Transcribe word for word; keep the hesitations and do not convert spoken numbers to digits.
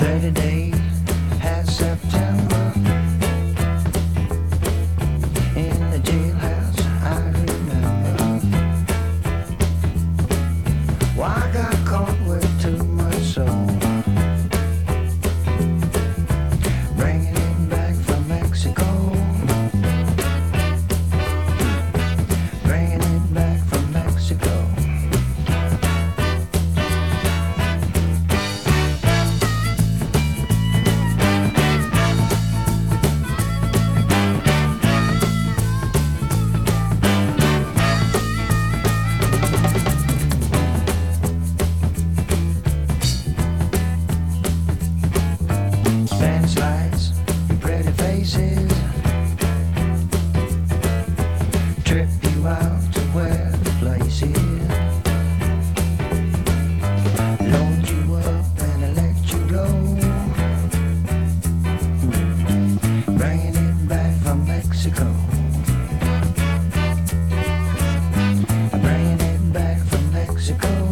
thirty days had September in the jailhouse. I remember. Well, I got caught with too much soul, bringing it back from Mexico, bringing it back from Mexico. Spanish lights and pretty faces trip you out to where the place is, load you up and let you go, bringing it back from Mexico, bringing it back from Mexico.